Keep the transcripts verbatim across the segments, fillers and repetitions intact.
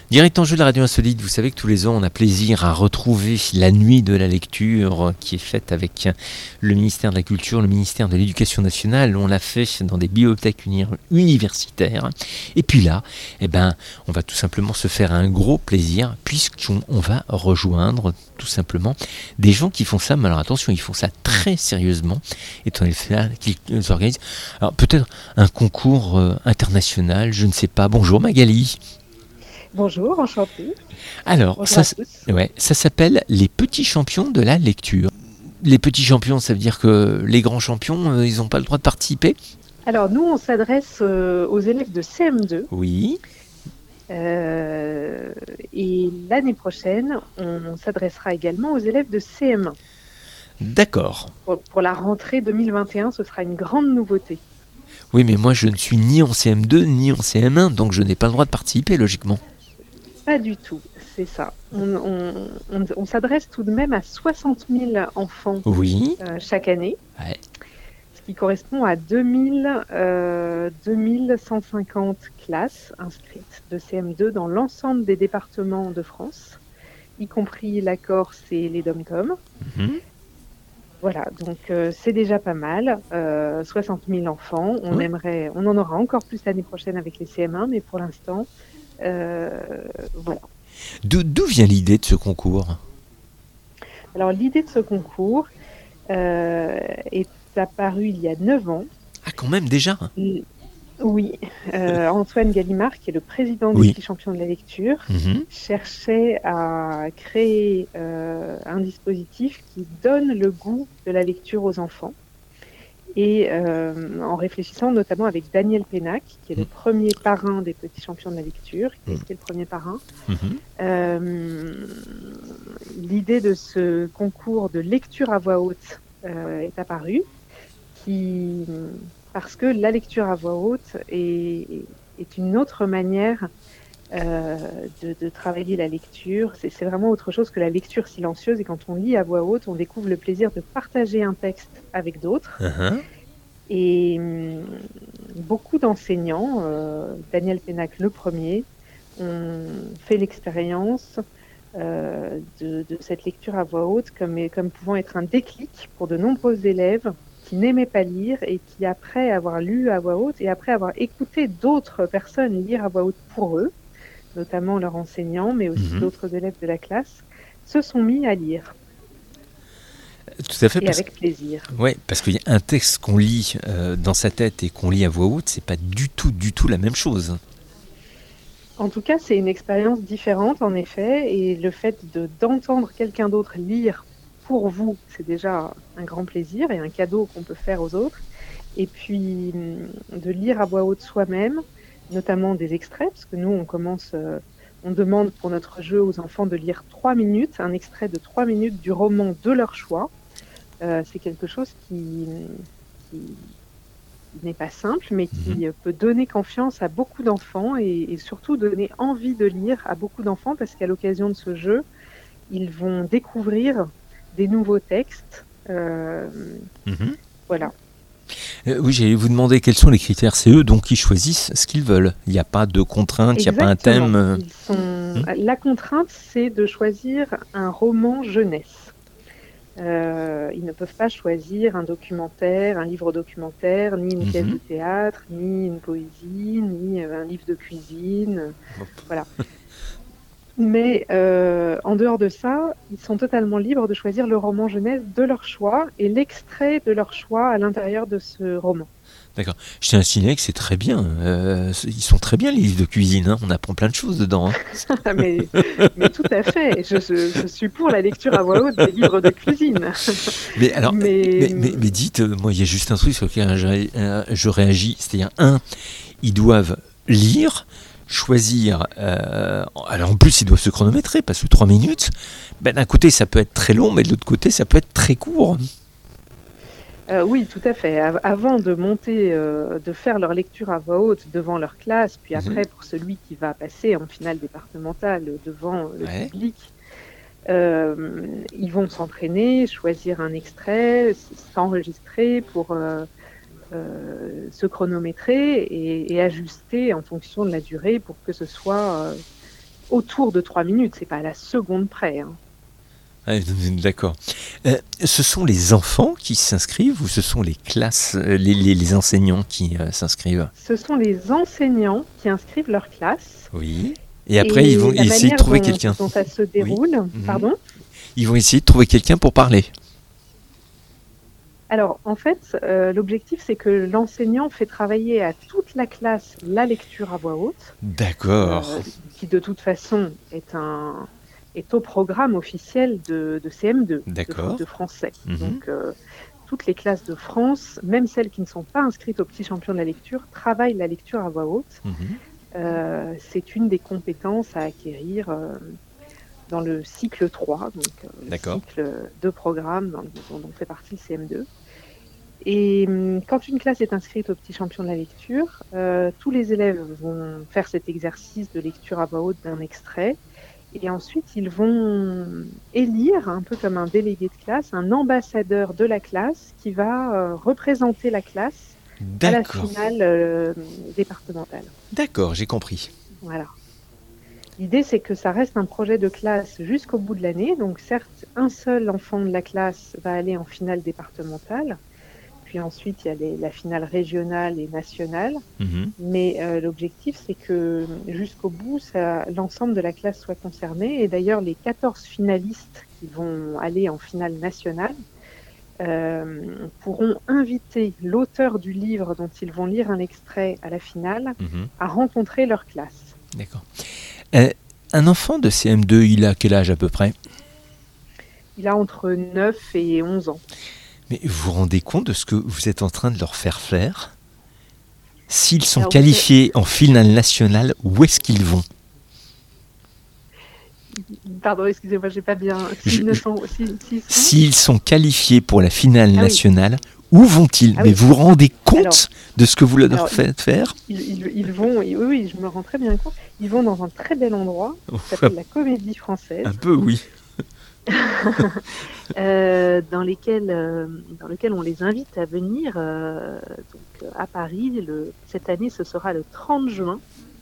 Direct en jeu de la radio insolite, vous savez que tous les ans on a plaisir à retrouver la nuit de la lecture qui est faite avec le ministère de la Culture, le ministère de l'Éducation nationale. On l'a fait dans des bibliothèques uni- universitaires. Et puis là, eh ben, on va tout simplement se faire un gros plaisir puisqu'on on va rejoindre tout simplement des gens qui font ça. Mais alors attention, ils font ça très sérieusement, étant donné qu'ils organisent alors peut-être un concours euh, international, je ne sais pas. Bonjour Magali. Bonjour, enchantée. Alors, Bonjour ça, à tous. ouais, ça s'appelle les petits champions de la lecture. Les petits champions, ça veut dire que les grands champions, euh, ils n'ont pas le droit de participer ? Alors, nous, on s'adresse euh, aux élèves de C M deux. Oui. Euh, et l'année prochaine, on s'adressera également aux élèves de C M un. D'accord. Pour, pour la rentrée deux mille vingt et un, ce sera une grande nouveauté. Oui, mais moi, je ne suis ni en C M deux, ni en C M un, donc je n'ai pas le droit de participer, logiquement. Pas du tout, c'est ça. On, on- on- on s'adresse tout de même à soixante mille enfants Oui. euh, chaque année, Ouais. ce qui correspond à deux mille, euh, deux mille cent cinquante classes inscrites de C M deux dans l'ensemble des départements de France, y compris la Corse et les dom-toms. Mhm. Voilà, donc euh, c'est déjà pas mal, euh, soixante mille enfants. On Ouais. aimerait, on en aura encore plus l'année prochaine avec les C M un, mais pour l'instant, euh, voilà. D'où, d'où vient l'idée de ce concours ? Alors l'idée de ce concours euh, est apparue il y a neuf ans. Ah, quand même, déjà ? Il- Oui, euh, Antoine Gallimard, qui est le président des Oui. petits champions de la lecture, Mhm. cherchait à créer euh, un dispositif qui donne le goût de la lecture aux enfants. Et euh, en réfléchissant notamment avec Daniel Pénac, qui est le Mm. premier parrain des petits champions de la lecture, qui a Mm. été le premier parrain, Mhm. euh, l'idée de ce concours de lecture à voix haute euh, est apparue, qui, parce que la lecture à voix haute est, est une autre manière euh, de, de travailler la lecture. C'est, c'est vraiment autre chose que la lecture silencieuse. Et quand on lit à voix haute, on découvre le plaisir de partager un texte avec d'autres. Mhm. Et hum, beaucoup d'enseignants, euh, Daniel Pénac le premier, ont fait l'expérience euh, de, de cette lecture à voix haute comme, comme pouvant être un déclic pour de nombreux élèves qui n'aimaient pas lire et qui, après avoir lu à voix haute et après avoir écouté d'autres personnes lire à voix haute pour eux, notamment leurs enseignants, mais aussi Mhm. d'autres élèves de la classe, se sont mis à lire, Tout à fait, et parce, avec plaisir. ouais, parce qu'il y a un texte qu'on lit euh, dans sa tête et qu'on lit à voix haute, c'est pas du tout, du tout la même chose. En tout cas, c'est une expérience différente, en effet, et le fait de, d'entendre quelqu'un d'autre lire pour vous, c'est déjà un grand plaisir et un cadeau qu'on peut faire aux autres. Et puis, hum, de lire à voix haute soi-même, notamment des extraits, parce que nous, on commence, euh, on demande pour notre jeu aux enfants de lire trois minutes, un extrait de trois minutes du roman de leur choix. Euh, c'est quelque chose qui, qui n'est pas simple, mais qui Mhm. peut donner confiance à beaucoup d'enfants et, et surtout donner envie de lire à beaucoup d'enfants parce qu'à l'occasion de ce jeu, ils vont découvrir des nouveaux textes. Euh, Mhm. voilà. Euh, oui, j'allais vous demander quels sont les critères. C'est eux donc qui choisissent ce qu'ils veulent. Il n'y a pas de contrainte, il n'y a pas un Exactement. thème. euh, Ils sont... Hmm. La contrainte, c'est de choisir un roman jeunesse. Euh, ils ne peuvent pas choisir un documentaire, un livre documentaire, ni une pièce Mhm. de théâtre, ni une poésie, ni euh, un livre de cuisine. Voilà. Mais euh, en dehors de ça, ils sont totalement libres de choisir le roman jeunesse de leur choix et l'extrait de leur choix à l'intérieur de ce roman. D'accord. Je tiens à signaler que c'est très bien. Euh, c'est- ils sont très bien les livres de cuisine. Hein. On apprend plein de choses dedans. Hein. mais, mais tout à fait, je, je, je suis pour la lecture à voix haute des livres de cuisine. Mais alors, mais, mais, mais, mais dites, euh, moi, il y a juste un truc sur lequel je, ré- euh, je réagis. C'est-à-dire, un, ils doivent lire, choisir. Euh, alors, en plus, ils doivent se chronométrer parce que trois minutes, ben, d'un côté, ça peut être très long, mais de l'autre côté, ça peut être très court. Euh, oui, tout à fait. Av- Avant de monter, euh, de faire leur lecture à voix haute devant leur classe, puis Mhm. après pour celui qui va passer en finale départementale devant le Ouais. public, euh, ils vont s'entraîner, choisir un extrait, s- s'enregistrer pour euh, euh, se chronométrer et, et ajuster en fonction de la durée pour que ce soit euh, autour de trois minutes, c'est pas à la seconde près. Hein. Ah, d'accord. Euh, ce sont les enfants qui s'inscrivent ou ce sont les classes, euh, les, les, les enseignants qui euh, s'inscrivent? Ce sont les enseignants qui inscrivent leur classe. Oui. Et après, et ils vont essayer de trouver dont, quelqu'un. dont ça se déroule, oui. Pardon. Ils vont essayer de trouver quelqu'un pour parler. Alors, en fait, euh, l'objectif, c'est que l'enseignant fait travailler à toute la classe la lecture à voix haute. D'accord. Euh, qui, de toute façon, est, un, est au programme officiel de, de C M deux, de, de français. Mm-hmm. Donc, euh, toutes les classes de France, même celles qui ne sont pas inscrites au Petit Champion de la lecture, travaillent la lecture à voix haute. Mm-hmm. Euh, c'est une des compétences à acquérir euh, dans le cycle trois, donc euh, le cycle de programme dont, dont fait partie le C M deux. Et euh, quand une classe est inscrite au Petit Champion de la lecture, euh, tous les élèves vont faire cet exercice de lecture à voix haute d'un extrait, et ensuite ils vont élire, un peu comme un délégué de classe, un ambassadeur de la classe qui va euh, représenter la classe à la finale euh, départementale. D'accord, j'ai compris. Voilà. L'idée, c'est que ça reste un projet de classe jusqu'au bout de l'année. Donc, certes, un seul enfant de la classe va aller en finale départementale. Puis ensuite, il y a les, la finale régionale et nationale. Mmh. Mais euh, l'objectif, c'est que jusqu'au bout, ça, l'ensemble de la classe soit concerné. Et d'ailleurs, les quatorze finalistes qui vont aller en finale nationale Euh, pourront inviter l'auteur du livre dont ils vont lire un extrait à la finale mmh. à rencontrer leur classe. D'accord. Euh, un enfant de C M deux, il a quel âge à peu près? Il a entre neuf et onze ans. Mais vous vous rendez compte de ce que vous êtes en train de leur faire faire? S'ils sont Alors, qualifiés en finale nationale, où est-ce qu'ils vont? Pardon, excusez-moi, j'ai pas bien. S'ils, je, sont, s'ils, s'ils, sont... s'ils sont qualifiés pour la finale ah, nationale, oui. Où vont-ils? ah, Mais oui. Vous vous rendez compte alors, de ce que vous leur alors, faites faire? ils, ils, ils vont, oui, oui, je me rends très bien compte. Ils vont dans un très bel endroit qui s'appelle la Comédie Française. Un peu, oui. euh, dans, lesquels, euh, dans lequel on les invite à venir euh, donc, à Paris. Le, cette année, ce sera le trente juin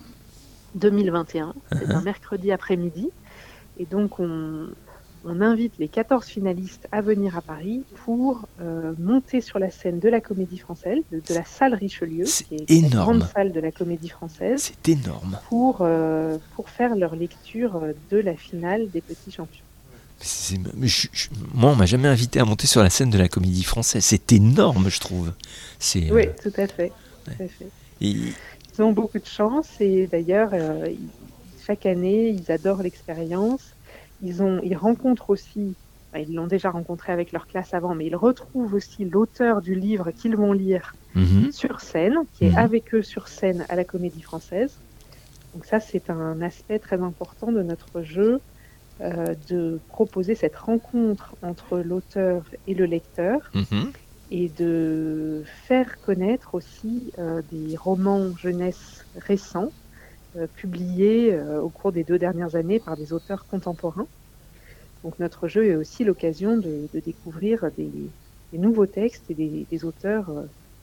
deux mille vingt et un. C'est uh-huh. un mercredi après-midi. Et donc, on, on invite les quatorze finalistes à venir à Paris pour euh, monter sur la scène de la Comédie Française, de, de la salle Richelieu, c'est qui est énorme. la grande salle de la Comédie Française. C'est énorme. Pour, euh, pour faire leur lecture de la finale des Petits Champions. C'est, mais je, je, moi, on m'a jamais invité à monter sur la scène de la Comédie Française. C'est énorme, je trouve. C'est, oui, euh... tout à fait. Tout ouais. à fait. Et... Ils ont beaucoup de chance et d'ailleurs, euh, ils, chaque année, ils adorent l'expérience. Ils, ont, ils rencontrent aussi, enfin, ils l'ont déjà rencontré avec leur classe avant, mais ils retrouvent aussi l'auteur du livre qu'ils vont lire mm-hmm. sur scène, qui mm-hmm. est avec eux sur scène à la Comédie Française. Donc ça, c'est un aspect très important de notre jeu, euh, de proposer cette rencontre entre l'auteur et le lecteur mm-hmm. et de faire connaître aussi euh, des romans jeunesse récents Euh, publiés euh, au cours des deux dernières années par des auteurs contemporains. Donc notre jeu est aussi l'occasion de, de découvrir des, des nouveaux textes et des, des auteurs, euh,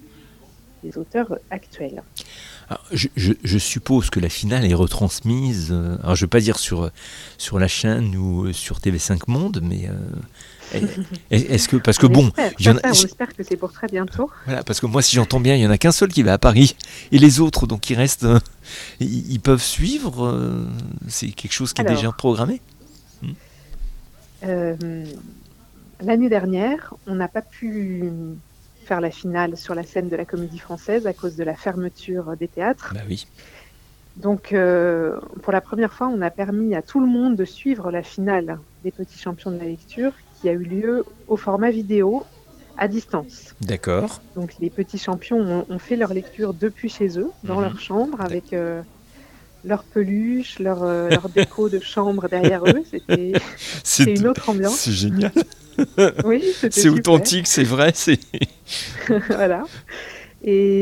des auteurs actuels. Alors, je, je, je suppose que la finale est retransmise, euh, alors je ne vais pas dire sur, sur la chaîne ou sur T V cinq Monde, mais euh, est-ce que, parce que on bon, espère, y en a, on espère que c'est pour très bientôt. Voilà, parce que moi, si j'entends bien, il y en a qu'un seul qui va à Paris, et les autres, donc qui restent, euh, ils, ils peuvent suivre. Euh, c'est quelque chose qui Alors, est déjà programmé. Hmm. Euh, l'année dernière, on n'a pas pu faire la finale sur la scène de la Comédie Française à cause de la fermeture des théâtres. Bah oui. Donc, euh, pour la première fois, on a permis à tout le monde de suivre la finale des Petits Champions de la lecture, qui a eu lieu au format vidéo à distance. D'accord. Donc les petits champions ont, ont fait leur lecture depuis chez eux, dans mmh. leur chambre, avec euh, leur peluche, leur, euh, leur déco de chambre derrière eux. C'était, c'est c'était une autre ambiance. C'est génial. Oui, c'était c'est super. authentique, c'est vrai. C'est... voilà. Et,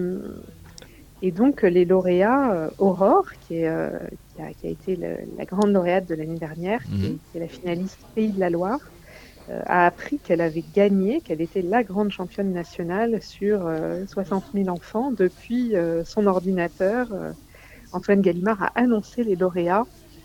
et donc les lauréats, euh, Aurore, qui, est, euh, qui, a, qui a été le, la grande lauréate de l'année dernière, mmh. qui, est, qui est la finaliste Pays de la Loire, a appris qu'elle avait gagné, qu'elle était la grande championne nationale sur euh, soixante mille enfants depuis euh, son ordinateur. Euh, Antoine Gallimard a annoncé les lauréats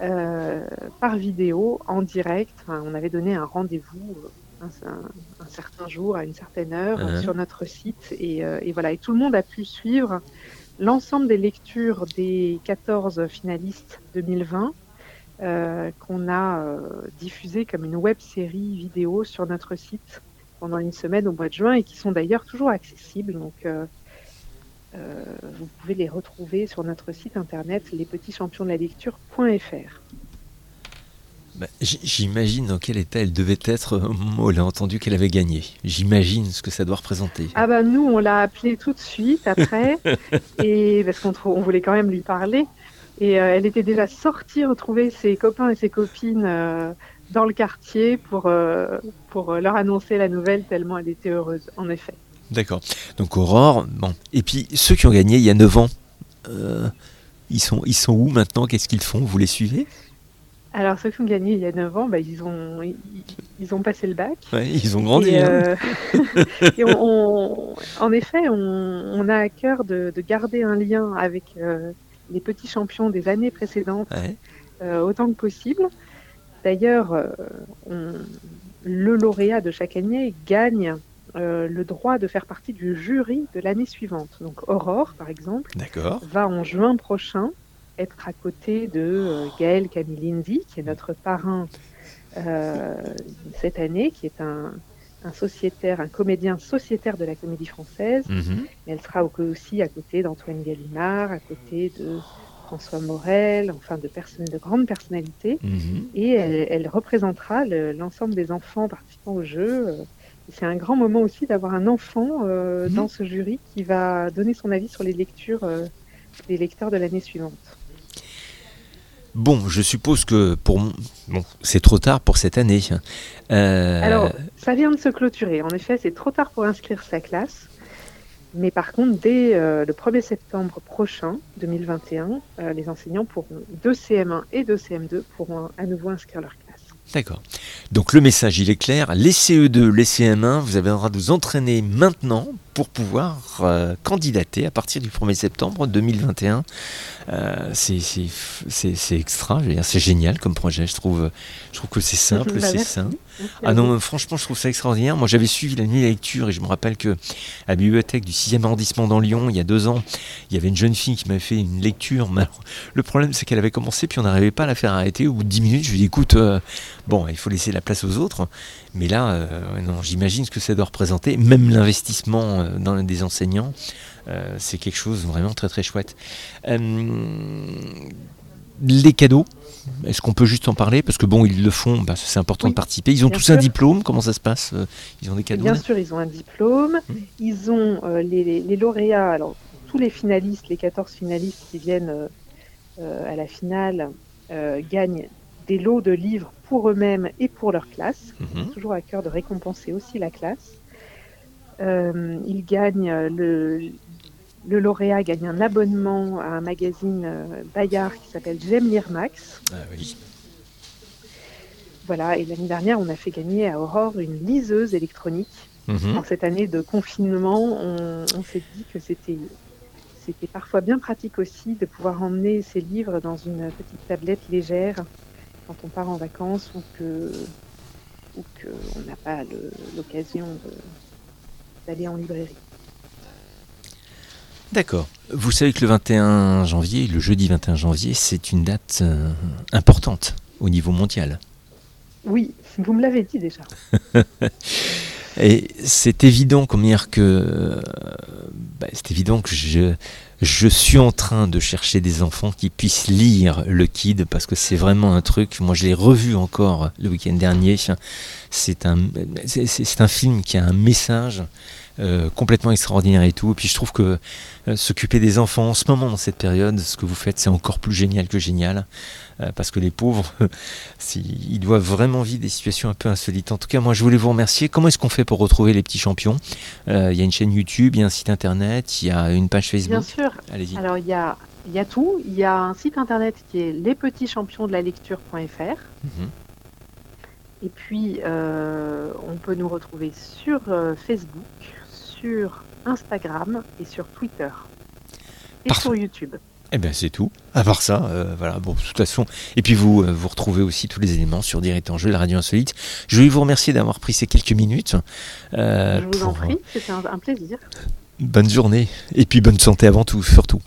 euh, par vidéo, en direct. Enfin, on avait donné un rendez-vous un, un, un certain jour, à une certaine heure, Hein. sur notre site. Et, euh, et voilà, et tout le monde a pu suivre l'ensemble des lectures des quatorze finalistes deux mille vingt euh, qu'on a euh, diffusées comme une web-série vidéo sur notre site pendant une semaine au mois de juin et qui sont d'ailleurs toujours accessibles. Donc, euh, euh, vous pouvez les retrouver sur notre site internet les petits champions de la lecture point f r. Bah, j'imagine dans quel état elle devait être au moment où elle a entendu qu'elle avait gagné. J'imagine ce que ça doit représenter. Ah bah nous, on l'a appelée tout de suite après, et parce qu'on on voulait quand même lui parler. Et euh, elle était déjà sortie retrouver ses copains et ses copines euh, dans le quartier pour, euh, pour leur annoncer la nouvelle, tellement elle était heureuse, en effet. D'accord. Donc Aurore, bon. Et puis ceux qui ont gagné il y a neuf ans, euh, ils, sont, ils sont où maintenant? Qu'est-ce qu'ils font? Vous les suivez? Alors ceux qui ont gagné il y a neuf ans, bah, ils, ont, ils, ils ont passé le bac. Ouais, ils ont grandi. Et, hein. euh, et on, on, en effet, on, on a à cœur de, de garder un lien avec euh, les petits champions des années précédentes, Ouais. euh, autant que possible. D'ailleurs, euh, on, le lauréat de chaque année gagne euh, le droit de faire partie du jury de l'année suivante. Donc Aurore, par exemple, D'accord. va en juin prochain être à côté de euh, Gaël Camilindi, qui est notre parrain euh, cette année, qui est un, un sociétaire, un comédien sociétaire de la Comédie Française. Mm-hmm. Elle sera aussi à côté d'Antoine Gallimard, à côté de François Morel, enfin de personnes de grandes personnalités. Mm-hmm. Et elle, elle représentera le, l'ensemble des enfants participant au jeu. C'est un grand moment aussi d'avoir un enfant euh, mm-hmm. dans ce jury qui va donner son avis sur les lectures euh, des lecteurs de l'année suivante. Bon, je suppose que pour bon, c'est trop tard pour cette année. Euh... Alors, ça vient de se clôturer. En effet, c'est trop tard pour inscrire sa classe. Mais par contre, dès euh, le premier septembre prochain, deux mille vingt et un, euh, les enseignants pourront, de C M un et de C M deux, pourront à nouveau inscrire leur classe. D'accord. Donc le message, il est clair. Les C E deux, les C M un, vous avez le droit de vous entraîner maintenant pour pouvoir euh, candidater à partir du premier septembre deux mille vingt et un. Euh, c'est, c'est, c'est, c'est extra, je veux dire, c'est génial comme projet, je trouve, je trouve que c'est simple, bah, c'est merci. sain. Merci ah non, franchement, je trouve ça extraordinaire. Moi, j'avais suivi la nuit de la lecture et je me rappelle que à la bibliothèque du sixième arrondissement dans Lyon, il y a deux ans, il y avait une jeune fille qui m'avait fait une lecture. Mais alors, le problème, c'est qu'elle avait commencé, puis on n'arrivait pas à la faire arrêter. Au bout de dix minutes, je lui ai dit, écoute, euh, bon, il faut laisser la place aux autres. Mais là, euh, non, j'imagine ce que ça doit représenter, même l'investissement euh, dans des enseignants. Euh, c'est quelque chose vraiment très très chouette. Euh, les cadeaux, est-ce qu'on peut juste en parler? Parce que bon, ils le font, bah, c'est important oui, de participer. Ils ont tous sûr. un diplôme, comment ça se passe? Ils ont des cadeaux? Bien sûr, ils ont un diplôme. Mmh. Ils ont euh, les, les, les lauréats, alors tous les finalistes, les quatorze finalistes qui viennent euh, à la finale, euh, gagnent des lots de livres pour eux-mêmes et pour leur classe. Mmh. C'est toujours à cœur de récompenser aussi la classe. Euh, ils gagnent le, le lauréat gagne un abonnement à un magazine euh, Bayard qui s'appelle J'aime lire Max. Ah oui. Voilà, et l'année dernière, on a fait gagner à Aurore une liseuse électronique. Mm-hmm. En cette année de confinement, on, on s'est dit que c'était, c'était parfois bien pratique aussi de pouvoir emmener ses livres dans une petite tablette légère quand on part en vacances ou que ou qu'on n'a pas le, l'occasion de d'aller en librairie. D'accord. Vous savez que le vingt et un janvier, le jeudi vingt et un janvier, c'est une date euh, importante au niveau mondial. Oui, vous me l'avez dit déjà. Et c'est évident, comment dire que, euh, bah, c'est évident que je, je suis en train de chercher des enfants qui puissent lire le Kid, parce que c'est vraiment un truc, moi je l'ai revu encore le week-end dernier, c'est un, c'est, c'est un film qui a un message euh, complètement extraordinaire et tout, et puis je trouve que euh, s'occuper des enfants en ce moment, dans cette période, ce que vous faites, c'est encore plus génial que génial. Parce que les pauvres, ils doivent vraiment vivre des situations un peu insolites. En tout cas, moi, je voulais vous remercier. Comment est-ce qu'on fait pour retrouver les petits champions? euh, Il y a une chaîne YouTube, il y a un site internet, il y a une page Facebook. Bien sûr. Allez-y. Alors, il y a, il y a tout. Il y a un site internet qui est les petits champions de la lecture point f r. Mm-hmm. Et puis, euh, on peut nous retrouver sur euh, Facebook, sur Instagram et sur Twitter. Et Parfait. Sur YouTube. Eh bien, c'est tout. À part ça, euh, voilà, bon, de toute façon. Et puis, vous, euh, vous retrouvez aussi tous les éléments sur Direct en Jeu, la radio insolite. Je vais vous remercier d'avoir pris ces quelques minutes. Euh, Je vous pour... en prie, c'était un, un plaisir. Bonne journée. Et puis, bonne santé avant tout, surtout.